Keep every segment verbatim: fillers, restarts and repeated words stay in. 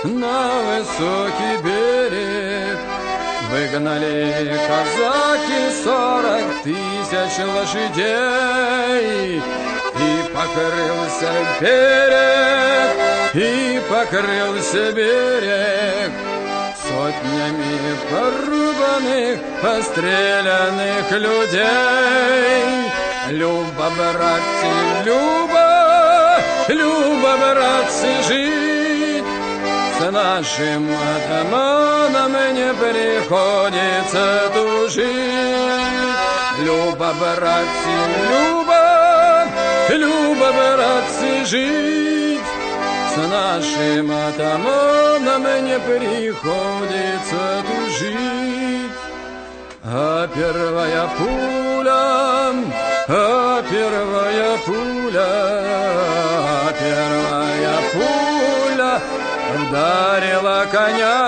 на высокий берег. Выгнали казаки сорок тысяч лошадей, и покрылся берег, и покрылся берег сотнями порубанных, постреляных людей. Люба, братцы, Люба, Люба, братцы, жить с нашим атаманом не приходится тужить. Люба, братцы, Люба, Люба, братцы, жить с нашим атаманом не приходится тужить. А первая пуля, а первая пуля, а первая пуля ударила коня,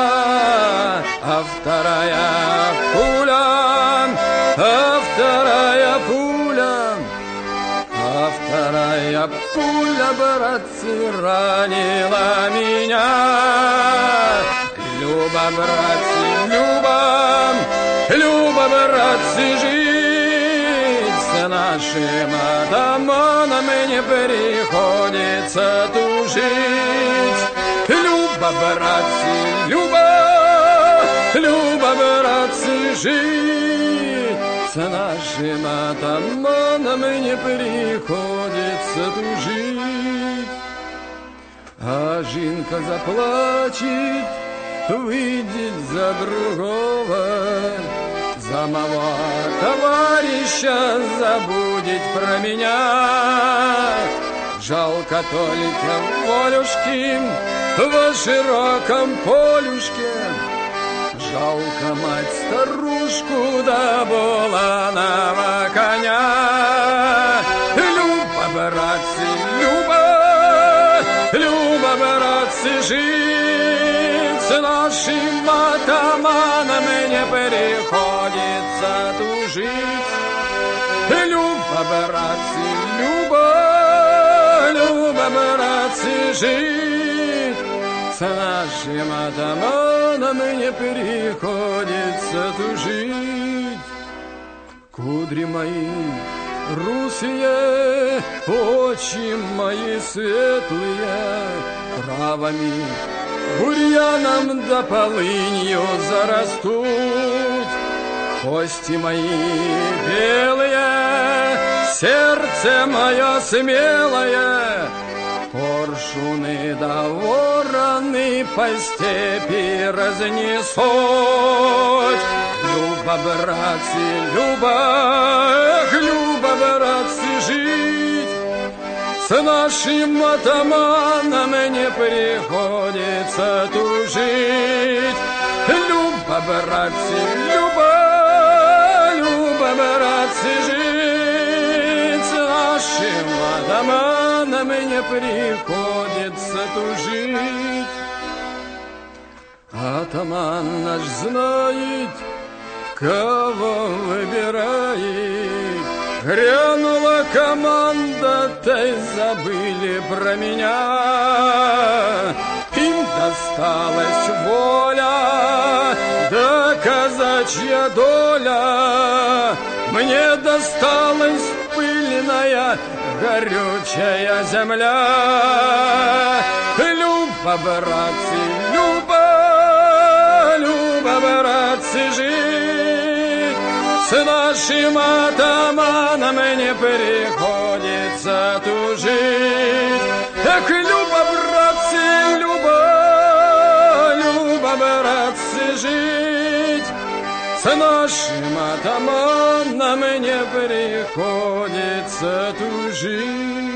а вторая пуля, а вторая пуля, а вторая пуля, братцы, ранила меня. Люба, братцы, Люба, Люба, братцы, жить с нашим атаманом не приходится тужить. Люба, братцы, Люба, Люба, братцы, жить с нашим атаманом не приходится тужить. А Жинка заплачет, выйдет за другого, за моего товарища забудет про меня. Жалко только волюшки во широком полюшке, жалко мать старушку да буланого коня. Люба, братцы, Люба, Люба, братцы, жить с нашим атаманом не приходится тужить. Люба, братцы, Люба, Люба, братцы, жить с нашим атаманом не приходится тужить. Кудри мои русые, очи мои светлые, травами, бурьяном да полынью зарастут. Кости мои белые, сердце мое смелое, коршуны да вороны по степи разнесут. Люба, братцы, Люба, эх, Люба, братцы, жить с нашим атаманом не приходится тужить. Люба, братцы, Люба, Люба, братцы, жить с нашим атаманом не приходится тужить. Атаман наш знает, кого выбирает. Грянула команда, да и забыли про меня. Им досталась воля, да казачья доля. Мне досталась пыльная, горючая земля. Люба, братцы, Люба, Люба, братцы, жить с нашим атаманом не приходится тужить. Эх, Люба, братцы, Люба, Люба, братцы, жить с нашим атаманом не приходится тужить.